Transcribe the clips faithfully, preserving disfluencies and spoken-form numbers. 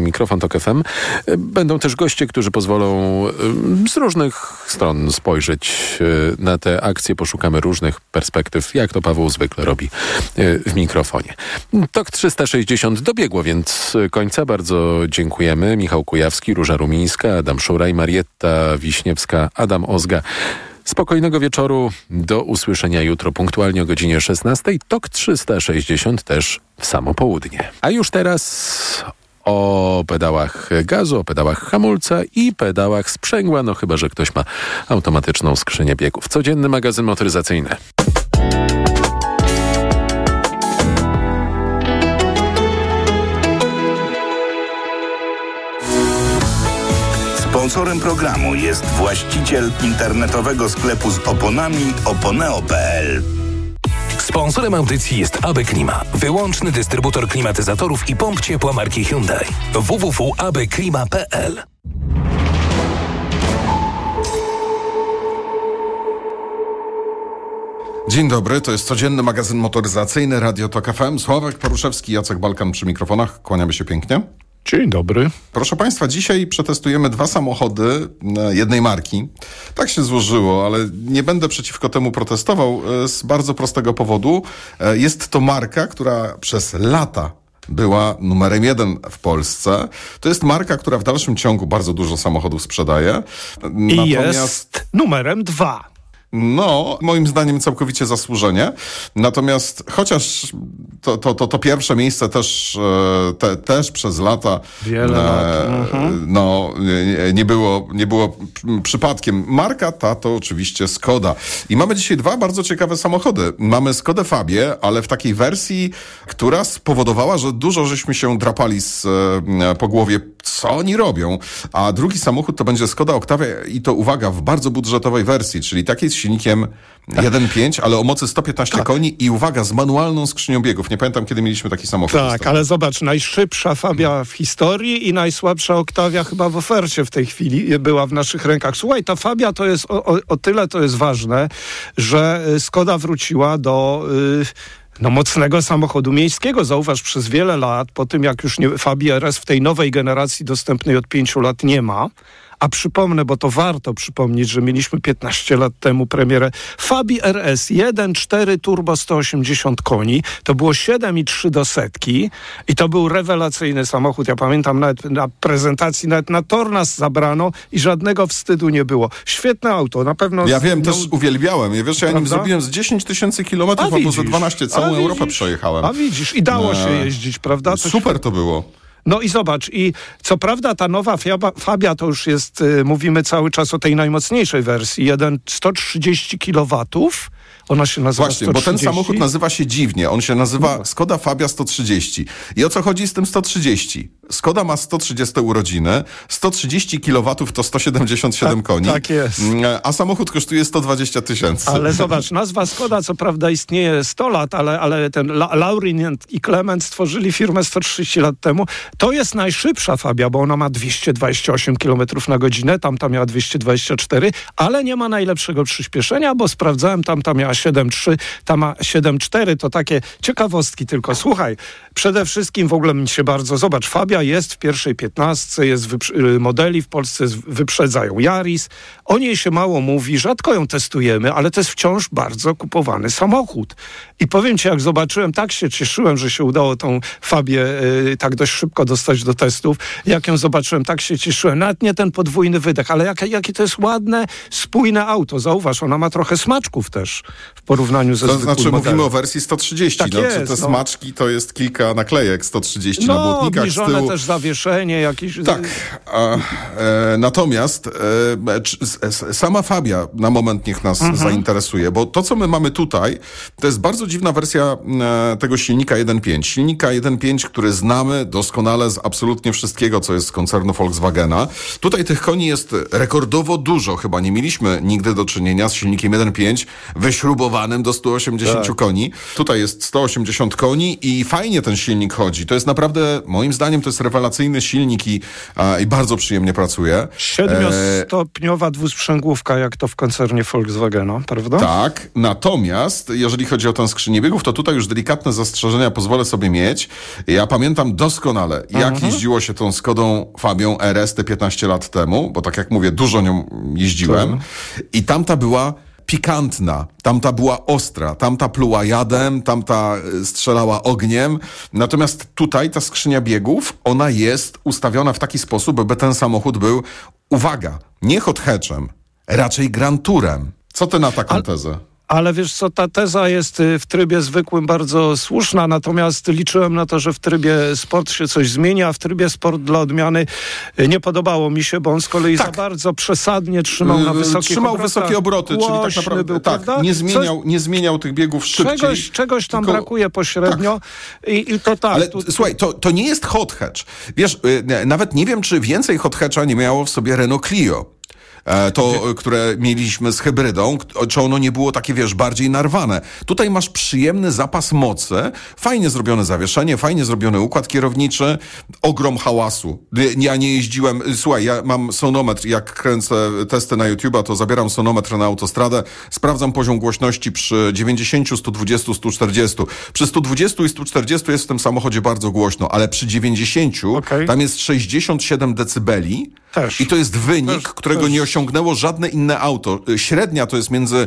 Mikrofon Tok F M. Będą też goście, którzy pozwolą z różnych stron spojrzeć na te akcje. Poszukamy różnych perspektyw, jak to Paweł zwykle robi w mikrofonie. Tok trzysta sześćdziesiąt dobiegło więc końca. Bardzo dziękujemy. Michał Kujawski, Róża Rumińska, Adam Szuraj, Marietta Wiśniewska, Adam Ozga. Spokojnego wieczoru. Do usłyszenia jutro punktualnie o godzinie szesnastej. Tok trzysta sześćdziesiąt też w samo południe. A już teraz o pedałach gazu, o pedałach hamulca i pedałach sprzęgła. No chyba że ktoś ma automatyczną skrzynię biegów. Codzienny magazyn motoryzacyjny. Sponsorem programu jest właściciel internetowego sklepu z oponami oponeo kropka p l. Sponsorem audycji jest A B Klima, wyłączny dystrybutor klimatyzatorów i pomp ciepła marki Hyundai. w w w kropka a b klima kropka p l. Dzień dobry, to jest codzienny magazyn motoryzacyjny Radio Tok F M. Sławek Paruszewski, Jacek Balkan przy mikrofonach. Kłaniamy się pięknie. Dzień dobry. Proszę Państwa, dzisiaj przetestujemy dwa samochody jednej marki. Tak się złożyło, ale nie będę przeciwko temu protestował z bardzo prostego powodu. Jest to marka, która przez lata była numerem jeden w Polsce. To jest marka, która w dalszym ciągu bardzo dużo samochodów sprzedaje. I Natomiast... jest numerem dwa. No, moim zdaniem całkowicie zasłużenie. Natomiast chociaż to, to, to, to pierwsze miejsce też, te, też przez lata Wiele e, lat. Mhm. no, nie, nie, było, nie było przypadkiem. Marka ta to oczywiście Skoda. I mamy dzisiaj dwa bardzo ciekawe samochody. Mamy Skodę Fabię, ale w takiej wersji, która spowodowała, że dużo żeśmy się drapali z, po głowie, co oni robią. A drugi samochód to będzie Skoda Octavia i to, uwaga, w bardzo budżetowej wersji, czyli takiej z silnikiem jeden przecinek pięć, ale o mocy sto piętnaście tak. koni i uwaga, z manualną skrzynią biegów. Nie pamiętam, kiedy mieliśmy taki samochód. Tak, ale zobacz, najszybsza Fabia w historii i najsłabsza Octavia chyba w ofercie w tej chwili była w naszych rękach. Słuchaj, ta Fabia to jest, o, o, o tyle to jest ważne, że Skoda wróciła do... Yy, No mocnego samochodu miejskiego. Zauważ, przez wiele lat, po tym jak już nie, Fabii R S w tej nowej generacji dostępnej od pięciu lat nie ma, a przypomnę, bo to warto przypomnieć, że mieliśmy piętnaście lat temu premierę Fabii R S jeden przecinek cztery turbo sto osiemdziesiąt koni. To było siedem przecinek trzy do setki i to był rewelacyjny samochód. Ja pamiętam nawet na prezentacji, nawet na tor nas zabrano i żadnego wstydu nie było. Świetne auto, na pewno... Ja wiem, no, też uwielbiałem. Ja wiesz, ja nim zrobiłem z dziesięć tysięcy kilometrów albo ze dwanaście, całą a Europę widzisz, przejechałem. A widzisz, i dało się jeździć, prawda? Coś... Super to było. No i zobacz, i co prawda ta nowa Fabia, Fabia to już jest, y, mówimy cały czas o tej najmocniejszej wersji, jeden sto trzydzieści kilowatów. Ona się nazywa Właśnie, sto trzydzieści. Bo ten samochód nazywa się dziwnie. On się nazywa no. Skoda Fabia sto trzydzieści. I o co chodzi z tym sto trzydzieści? Skoda ma sto trzydzieste urodziny, sto trzydzieści kilowatów to sto siedemdziesiąt siedem tak, koni. Tak jest. A samochód kosztuje sto dwadzieścia tysięcy. Ale zobacz, nazwa Skoda co prawda istnieje sto lat, ale, ale ten La- Laurin i Clement stworzyli firmę sto trzydzieści lat temu. To jest najszybsza Fabia, bo ona ma dwieście dwadzieścia osiem kilometrów na godzinę, tamta miała dwieście dwadzieścia cztery, ale nie ma najlepszego przyspieszenia, bo sprawdzałem, tamta miała siedem przecinek trzy, ta ma siedem przecinek cztery, to takie ciekawostki tylko. Słuchaj, przede wszystkim w ogóle mi się bardzo, zobacz, Fabia jest w pierwszej piętnastce, jest wyprzy- modeli w Polsce wyprzedzają Yaris. O niej się mało mówi, rzadko ją testujemy, ale to jest wciąż bardzo kupowany samochód. I powiem ci, jak zobaczyłem, tak się cieszyłem, że się udało tą Fabię y, tak dość szybko dostać do testów. Jak ją zobaczyłem, tak się cieszyłem. Nawet nie ten podwójny wydech, ale jak, jakie to jest ładne, spójne auto. Zauważ, ona ma trochę smaczków też w porównaniu ze zwykłym To znaczy modelem. Mówimy o wersji sto trzydzieści. Tak no, jest, te no. smaczki to jest kilka naklejek sto trzydzieści no, na błotnikach z obniżone tyłu. też zawieszenie jakieś. Tak. A, e, natomiast e, c, s, sama Fabia na moment niech nas mhm. zainteresuje, bo to, co my mamy tutaj, to jest bardzo dziwna wersja e, tego silnika jeden przecinek pięć. Silnika jeden przecinek pięć, który znamy doskonale z absolutnie wszystkiego, co jest z koncernu Volkswagena. Tutaj tych koni jest rekordowo dużo. Chyba nie mieliśmy nigdy do czynienia z silnikiem jeden przecinek pięć we ześrubowanym do stu osiemdziesięciu Tak. koni. Tutaj jest sto osiemdziesiąt koni i fajnie ten silnik chodzi. To jest naprawdę, moim zdaniem, to jest rewelacyjny silnik i, a, i bardzo przyjemnie pracuje. Siedmiostopniowa dwusprzęgłówka, jak to w koncernie Volkswagena, prawda? Tak, natomiast jeżeli chodzi o tę skrzynię biegów, to tutaj już delikatne zastrzeżenia pozwolę sobie mieć. Ja pamiętam doskonale, jak Mhm. jeździło się tą Skodą Fabią R S te piętnaście lat temu, bo tak jak mówię, dużo nią jeździłem i tamta była pikantna, tamta była ostra, tamta pluła jadem, tamta y, strzelała ogniem. Natomiast tutaj ta skrzynia biegów, ona jest ustawiona w taki sposób, by ten samochód był, uwaga, nie hot hatchem, raczej Grand Tourem. Co ty na taką Al- tezę? Ale wiesz co, ta teza jest y, w trybie zwykłym bardzo słuszna, natomiast liczyłem na to, że w trybie sport się coś zmieni, a w trybie sport dla odmiany y, nie podobało mi się, bo on z kolei Tak. za bardzo przesadnie trzymał na Yy, wysokich Trzymał obrotach. wysokie obroty, czyli tak Głośny naprawdę był, tak, prawda? nie, zmieniał, nie zmieniał tych biegów szybciej. Czegoś, czegoś tam tylko- brakuje pośrednio i, i to tak. Ale tu, t- słuchaj, to, to nie jest hot hatch. Wiesz, y, nawet nie wiem, czy więcej hot hatcha nie miało w sobie Renault Clio. E, To, które mieliśmy z hybrydą, k- czy ono nie było takie, wiesz, bardziej narwane. Tutaj masz przyjemny zapas mocy, fajnie zrobione zawieszenie, fajnie zrobiony układ kierowniczy, ogrom hałasu. Y, Ja nie jeździłem, y, słuchaj, ja mam sonometr, jak kręcę testy na YouTube'a, to zabieram sonometr na autostradę, sprawdzam poziom głośności przy dziewięćdziesięciu, stu dwudziestu, stu czterdziestu. Przy stu dwudziestu i stu czterdziestu jest w tym samochodzie bardzo głośno, ale przy dziewięćdziesięciu Okej. tam jest sześćdziesiąt siedem decybeli. Też. I to jest wynik, Też, którego też. nie osiągnęło żadne inne auto. Y, Średnia to jest między,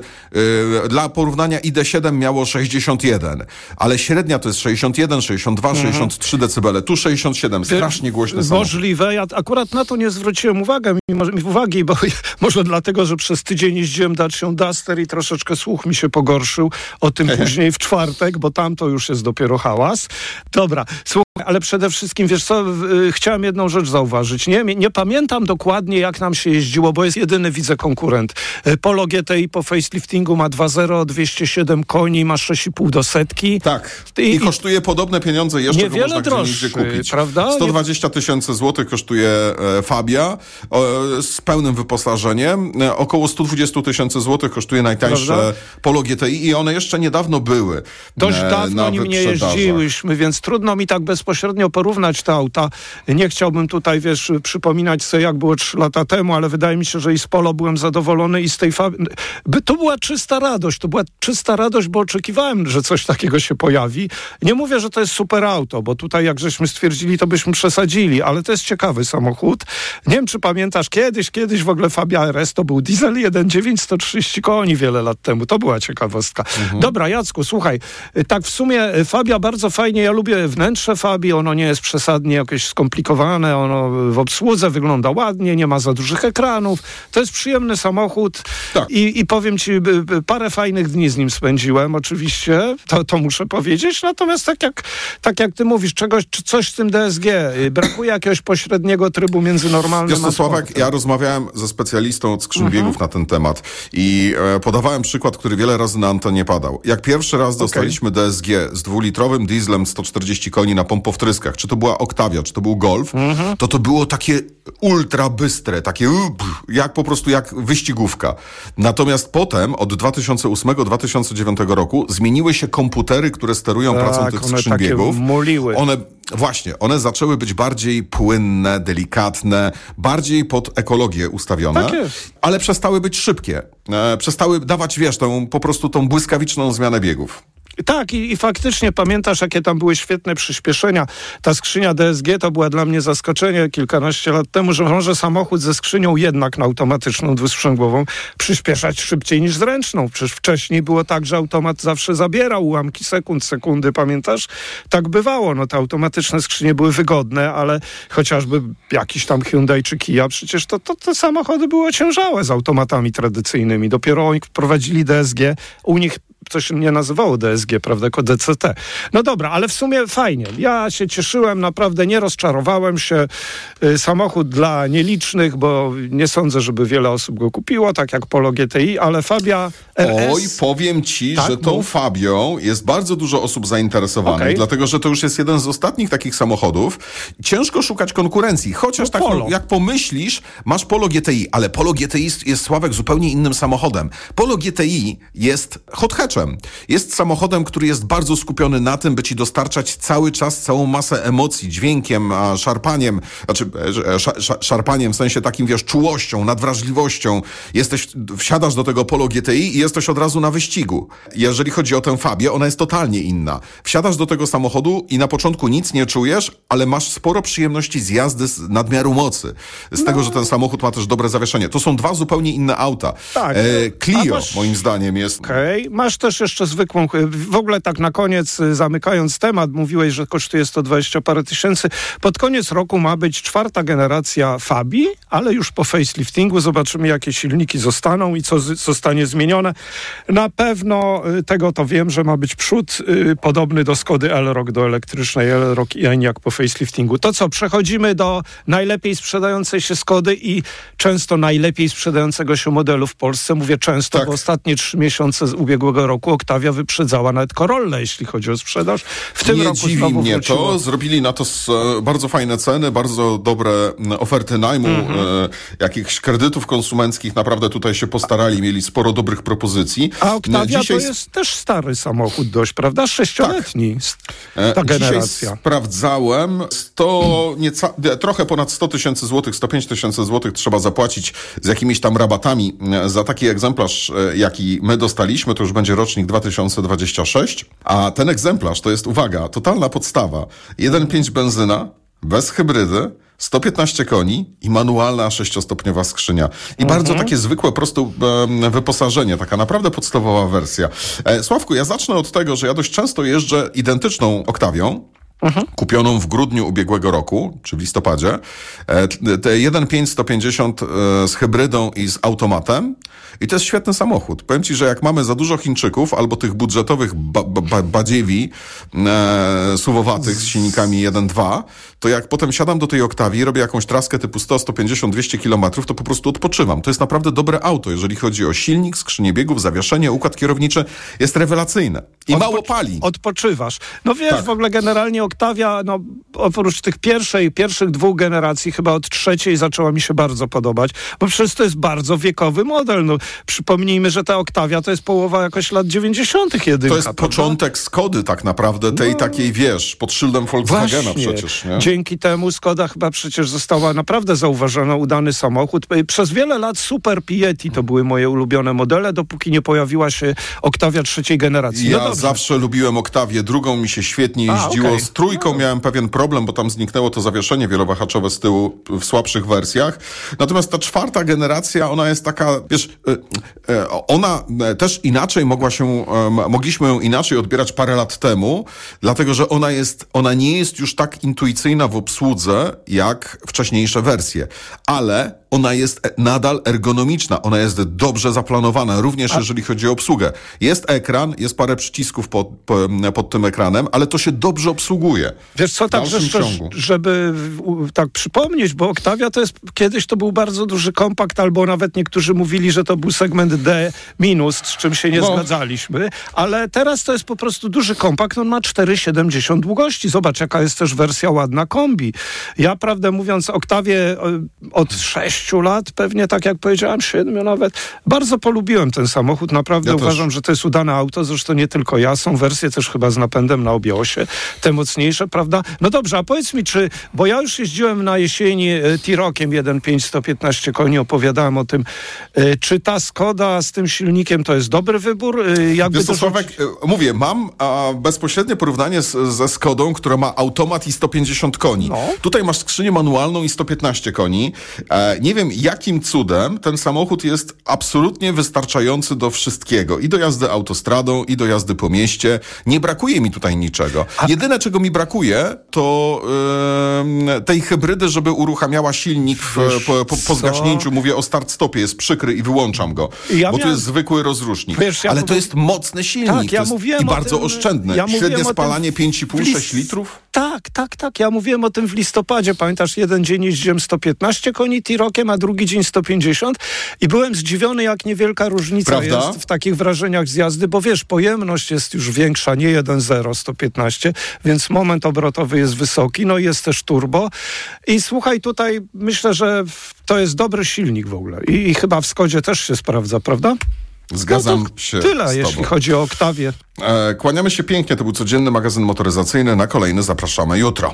y, dla porównania I D siedem miało sześćdziesiąt jeden, ale średnia to jest sześćdziesiąt jeden, sześćdziesiąt dwa, sześćdziesiąt trzy decybele. Tu sześćdziesiąt siedem, strasznie głośny samochód. Możliwe. Ja akurat na to nie zwróciłem uwagę, mimo, uwagi, bo może dlatego, że przez tydzień jeździłem Dacią Duster i troszeczkę słuch mi się pogorszył. O tym później w czwartek, bo tam to już jest dopiero hałas. Dobra, słuchaj, ale przede wszystkim, wiesz co, y, chciałem jedną rzecz zauważyć. Nie, nie pamiętam dokładnie, jak nam się jeździło, bo jest jedyny, widzę, konkurent. Y, Polo G T I po faceliftingu ma dwa zero, dwieście siedem koni, ma sześć i pół do setki. Tak. I- I, i- kosztuje podobne pieniądze, jeszcze go Niewiele można gdzie indziej droższy, kupić. prawda? sto dwadzieścia tysięcy złotych kosztuje e, Fabia e, z pełnym wyposażeniem. E, około sto dwadzieścia tysięcy złotych kosztuje najtańsze Prawda? Polo G T I i one jeszcze niedawno były. Dość e, dawno na nim nie wyprzedażach. jeździłyśmy, więc trudno mi tak bezpośrednio porównać te auta. Nie chciałbym tutaj, wiesz, przypominać sobie, jak było trzy lata temu, ale wydaje mi się, że i z Polo byłem zadowolony i z tej Fabii. To była czysta radość, to była czysta radość, bo oczekiwałem, że coś takiego się pojawi. Nie mówię, że to jest super auto, bo tutaj jak żeśmy stwierdzili, to byśmy przesadzili, ale to jest ciekawy samochód. Nie wiem, czy pamiętasz, kiedyś, kiedyś w ogóle Fabia R S to był diesel jeden przecinek dziewięć, sto trzydzieści koni wiele lat temu. To była ciekawostka. Mhm. Dobra, Jacku, słuchaj, tak w sumie Fabia bardzo fajnie, ja lubię wnętrze Fabii, ono nie jest przesadnie jakieś skomplikowane, ono w obsłudze wygląda ładnie, nie ma za dużych ekranów. To jest przyjemny samochód Tak. i, i powiem ci, by, by, parę fajnych dni z nim spędziłem, oczywiście, to, to muszę powiedzieć, natomiast tak jak, tak jak ty mówisz, czegoś, coś z tym D S G, brakuje jakiegoś pośredniego trybu między normalnym Wiesz co, a Sławek, sportem. ja rozmawiałem ze specjalistą od skrzyń Mhm. biegów na ten temat i e, podawałem przykład, który wiele razy na antenie padał. Jak pierwszy raz dostaliśmy D S G z dwulitrowym dieslem sto czterdzieści koni na pompowtryskach, czy to była Octavia, czy to był Golf, Mhm. to to było takie ultra bystre, takie uh, jak po prostu jak wyścigówka. Natomiast potem od dwa tysiące ósmego do dwa tysiące dziewiątego roku zmieniły się komputery, które sterują Tak, pracą tych one skrzyń takie biegów. muliły. One, właśnie, one zaczęły być bardziej płynne, delikatne, bardziej pod ekologię ustawione, Tak jest. ale przestały być szybkie. E, przestały dawać, wiesz, tą, po prostu tą błyskawiczną zmianę biegów. Tak, i, i faktycznie pamiętasz, jakie tam były świetne przyspieszenia. Ta skrzynia D S G to była dla mnie zaskoczenie kilkanaście lat temu, że może samochód ze skrzynią jednak na automatyczną dwusprzęgłową przyspieszać szybciej niż z ręczną. Przecież wcześniej było tak, że automat zawsze zabierał ułamki sekund, sekundy, pamiętasz? Tak bywało. No te automatyczne skrzynie były wygodne, ale chociażby jakiś tam Hyundai czy Kia, przecież to, to te samochody były ociężałe z automatami tradycyjnymi. Dopiero oni wprowadzili D S G, u nich to się nie nazywało D S G, prawda, jako D C T. No dobra, ale w sumie fajnie. Ja się cieszyłem, naprawdę nie rozczarowałem się. Samochód dla nielicznych, bo nie sądzę, żeby wiele osób go kupiło, tak jak Polo G T I, ale Fabia R S... Oj, powiem ci, tak, że tą mów. Fabią jest bardzo dużo osób zainteresowanych, Okay. dlatego, że to już jest jeden z ostatnich takich samochodów. Ciężko szukać konkurencji, chociaż No tak Polo. jak pomyślisz, masz Polo G T I, ale Polo G T I jest, jest, Sławek, zupełnie innym samochodem. Polo G T I jest hot hatchem. Jest samochodem, który jest bardzo skupiony na tym, by ci dostarczać cały czas całą masę emocji, dźwiękiem, a szarpaniem, znaczy sz, sz, szarpaniem w sensie takim, wiesz, czułością, nadwrażliwością. Jesteś, wsiadasz do tego Polo G T I i jesteś od razu na wyścigu. Jeżeli chodzi o tę Fabię, ona jest totalnie inna. Wsiadasz do tego samochodu i na początku nic nie czujesz, ale masz sporo przyjemności z jazdy z nadmiaru mocy. Z no. tego, że ten samochód ma też dobre zawieszenie. To są dwa zupełnie inne auta. Tak. E, Clio, masz... moim zdaniem, jest... Okej. Okay. Masz też jeszcze zwykłą... W ogóle tak na koniec, zamykając temat, mówiłeś, że kosztuje sto dwadzieścia parę tysięcy. Pod koniec roku ma być czwarta generacja Fabii, ale już po faceliftingu zobaczymy, jakie silniki zostaną i co z, zostanie zmienione. Na pewno tego to wiem, że ma być przód y, podobny do Skody Elroq, do elektrycznej Elroq i Enyaq po faceliftingu. To co, przechodzimy do najlepiej sprzedającej się Skody i często najlepiej sprzedającego się modelu w Polsce. Mówię często, tak. bo ostatnie trzy miesiące z ubiegłego roku Octavia wyprzedzała nawet Corollę, jeśli chodzi o sprzedaż. W tym Nie roku dziwi znowu mnie wróciło. to. Zrobili na to s, bardzo fajne ceny, bardzo dobre oferty najmu, mm-hmm. e, jakichś kredytów konsumenckich. Naprawdę tutaj się postarali, mieli sporo dobrych propozycji. A Octavia Dzisiaj... to jest też stary samochód dość, prawda? Sześcioletni tak. ta Dzisiaj generacja. sprawdzałem, sto, nieca, trochę ponad sto tysięcy złotych, sto pięć tysięcy złotych trzeba zapłacić z jakimiś tam rabatami za taki egzemplarz, jaki my dostaliśmy. To już będzie rocznik dwa tysiące dwudziesty szósty. A ten egzemplarz to jest, uwaga, totalna podstawa. jeden przecinek pięć benzyna, bez hybrydy, sto piętnaście koni i manualna sześciostopniowa skrzynia. I mhm. bardzo takie zwykłe, proste e, wyposażenie, taka naprawdę podstawowa wersja. E, Sławku, ja zacznę od tego, że ja dość często jeżdżę identyczną Octavią, mhm. kupioną w grudniu ubiegłego roku, czy w listopadzie. E, te jeden przecinek pięć sto pięćdziesiąt e, z hybrydą i z automatem. I to jest świetny samochód. Powiem ci, że jak mamy za dużo Chińczyków albo tych budżetowych ba- ba- badziewi e, suwowatych z silnikami jeden dwa, to jak potem siadam do tej Octavii, robię jakąś traskę typu sto, sto pięćdziesiąt, dwieście kilometrów, to po prostu odpoczywam. To jest naprawdę dobre auto, jeżeli chodzi o silnik, skrzynię biegów, zawieszenie, układ kierowniczy. Jest rewelacyjne. I Odpo- mało pali. Odpoczywasz. No wiesz, tak. w ogóle generalnie Octavia, no oprócz tych pierwszej, pierwszych dwóch generacji, chyba od trzeciej zaczęła mi się bardzo podobać, bo przecież to jest bardzo wiekowy model. No, przypomnijmy, że ta Octavia to jest połowa jakoś lat dziewięćdziesiątych jedynka. To jest prawda? początek Skody tak naprawdę, tej no. takiej, wiesz, pod szyldem Volkswagena Właśnie. przecież. Nie? Dzięki temu Skoda chyba przecież została naprawdę zauważona, udany samochód. Przez wiele lat Super Piety to były moje ulubione modele, dopóki nie pojawiła się Octavia trzeciej generacji. Ja no zawsze lubiłem Octavię, drugą mi się świetnie jeździło. A, okay. Z trójką no. miałem pewien problem, bo tam zniknęło to zawieszenie wielowahaczowe z tyłu w słabszych wersjach. Natomiast ta czwarta generacja, ona jest taka, wiesz, ona też inaczej mogła się, mogliśmy ją inaczej odbierać parę lat temu, dlatego, że ona jest, ona nie jest już tak intuicyjna w obsłudze, jak wcześniejsze wersje. Ale ona jest nadal ergonomiczna, ona jest dobrze zaplanowana, również A... jeżeli chodzi o obsługę. Jest ekran, jest parę przycisków pod, pod tym ekranem, ale to się dobrze obsługuje. Wiesz co, tak, jeszcze, żeby tak przypomnieć, bo Octavia to jest, kiedyś to był bardzo duży kompakt, albo nawet niektórzy mówili, że to był segment D minus, z czym się nie no. zgadzaliśmy, ale teraz to jest po prostu duży kompakt, on ma cztery siedemdziesiąt długości. Zobacz, jaka jest też wersja ładna kombi. Ja, prawdę mówiąc, Octavię od sześciu lat, pewnie tak jak powiedziałem, siedmiu nawet, bardzo polubiłem ten samochód. Naprawdę ja uważam, też. że to jest udane auto, zresztą nie tylko ja, są wersje też chyba z napędem na obie osie, te mocniejsze, prawda? No dobrze, a powiedz mi, czy, bo ja już jeździłem na jesieni T-Rockiem jeden przecinek pięć sto piętnaście koni, opowiadałem o tym, czy ta Skoda z tym silnikiem to jest dobry wybór? Jakby to Sławek, mówię, mam a, bezpośrednie porównanie z, ze Skodą, która ma automat i sto pięćdziesiąt koni. No. Tutaj masz skrzynię manualną i sto piętnaście koni. E, nie nie wiem jakim cudem ten samochód jest absolutnie wystarczający do wszystkiego. I do jazdy autostradą, i do jazdy po mieście. Nie brakuje mi tutaj niczego. A... Jedyne, czego mi brakuje, to yy, tej hybrydy, żeby uruchamiała silnik w, po, po, po zgaśnięciu. Mówię o start-stopie, jest przykry i wyłączam go. Ja bo miałem... to jest zwykły rozrusznik. Wiesz, ja Ale to jest mocny silnik. Tak, ja mówiłem i bardzo tym, oszczędny. Ja Średnie spalanie pięć i pół do sześciu litrów? Tak, tak, tak. Ja mówiłem o tym w listopadzie. Pamiętasz, jeden dzień jeździłem sto piętnaście koni T-Rockiem, a drugi dzień sto pięćdziesiąt i byłem zdziwiony, jak niewielka różnica Prawda? jest w takich wrażeniach z jazdy, bo wiesz, pojemność jest już większa, nie jeden zero, sto piętnaście, więc moment obrotowy jest wysoki, no i jest też turbo. I słuchaj, tutaj myślę, że to jest dobry silnik w ogóle. I, i chyba w Skodzie też się sprawdza, prawda? Zgadzam no się tyle, z tobą. Jeśli chodzi o Oktawię. E, kłaniamy się pięknie. To był codzienny magazyn motoryzacyjny. Na kolejny zapraszamy jutro.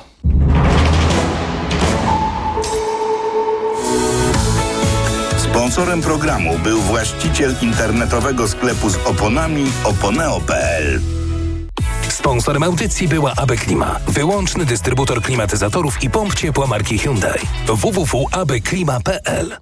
Sponsorem programu był właściciel internetowego sklepu z oponami oponeo kropka p l. Sponsorem audycji była A B Klima, wyłączny dystrybutor klimatyzatorów i pomp ciepła marki Hyundai. w w w kropka a b klima kropka p l.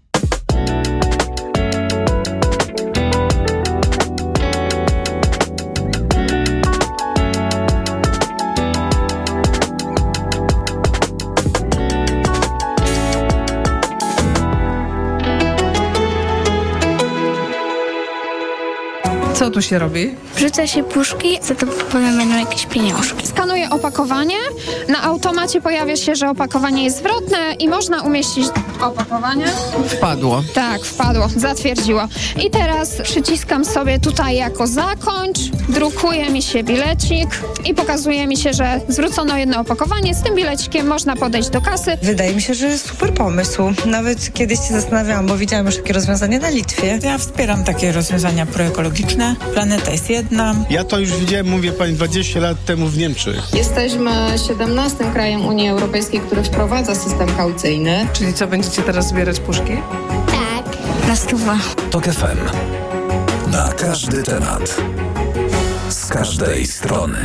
Co tu się robi? Wrzuca się puszki, za to potem będą jakieś pieniążki. Skanuję opakowanie. Na automacie pojawia się, że opakowanie jest zwrotne i można umieścić opakowanie. Wpadło. Tak, wpadło, zatwierdziło. I teraz przyciskam sobie tutaj jako zakończ, drukuje mi się bilecik i pokazuje mi się, że zwrócono jedno opakowanie. Z tym bilecikiem można podejść do kasy. Wydaje mi się, że super pomysł. Nawet kiedyś się zastanawiałam, bo widziałam już takie rozwiązanie na Litwie. Ja wspieram takie rozwiązania proekologiczne. Planeta jest jedna. Ja to już widziałem, mówię pani, dwadzieścia lat temu w Niemczech. Jesteśmy siedemnastym krajem Unii Europejskiej, który wprowadza system kaucyjny. Czyli co, będziecie teraz zbierać puszki? Tak, na stówę. Tok F M. Na każdy temat. Z każdej strony.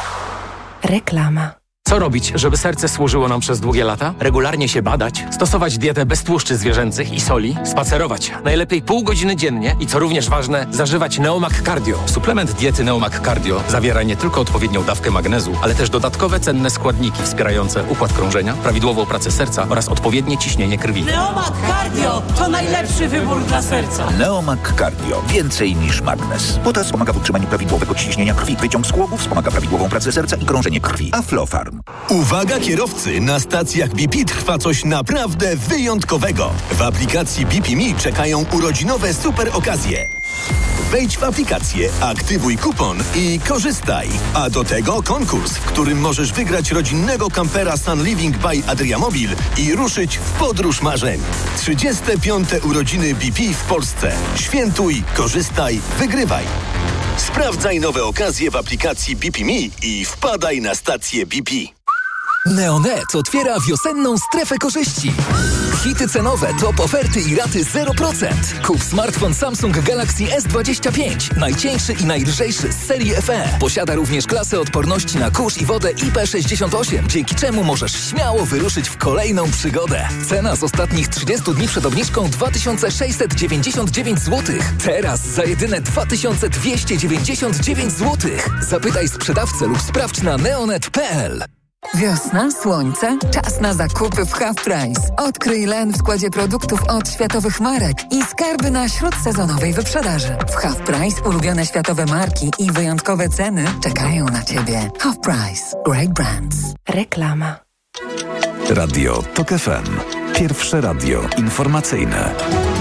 Reklama. Co robić, żeby serce służyło nam przez długie lata? Regularnie się badać, stosować dietę bez tłuszczy zwierzęcych i soli, spacerować najlepiej pół godziny dziennie i co również ważne, zażywać Neomak Cardio. Suplement diety Neomak Cardio zawiera nie tylko odpowiednią dawkę magnezu, ale też dodatkowe cenne składniki wspierające układ krążenia, prawidłową pracę serca oraz odpowiednie ciśnienie krwi. Neomak Cardio to najlepszy wybór dla serca. Neomak Cardio. Więcej niż magnez. Potas wspomaga w utrzymaniu prawidłowego ciśnienia krwi. Wyciąg z chłopów wspomaga prawidłową pracę serca i krążenie krwi. Aflofarm. Uwaga kierowcy, na stacjach B P trwa coś naprawdę wyjątkowego. W aplikacji B P Me czekają urodzinowe super okazje. Wejdź w aplikację, aktywuj kupon i korzystaj. A do tego konkurs, w którym możesz wygrać rodzinnego kampera Sun Living by Adriamobil i ruszyć w podróż marzeń. trzydzieste piąte urodziny B P w Polsce. Świętuj, korzystaj, wygrywaj. Sprawdzaj nowe okazje w aplikacji B P Me i wpadaj na stację B P. Neonet otwiera wiosenną strefę korzyści. Hity cenowe, top oferty i raty zero procent. Kup smartfon Samsung Galaxy S dwadzieścia pięć. Najcieńszy i najlżejszy z serii F E. Posiada również klasę odporności na kurz i wodę I P sześćdziesiąt osiem, dzięki czemu możesz śmiało wyruszyć w kolejną przygodę. Cena z ostatnich trzydziestu dni przed obniżką dwa tysiące sześćset dziewięćdziesiąt dziewięć złotych. Teraz za jedyne dwa tysiące dwieście dziewięćdziesiąt dziewięć złotych. Zapytaj sprzedawcę lub sprawdź na neonet kropka p l. Wiosna, słońce, czas na zakupy w Half Price. Odkryj Len w składzie produktów od światowych marek i skarby na śródsezonowej wyprzedaży. W Half Price ulubione światowe marki i wyjątkowe ceny czekają na Ciebie. Half Price. Great brands. Reklama. Radio Tok F M. Pierwsze radio informacyjne.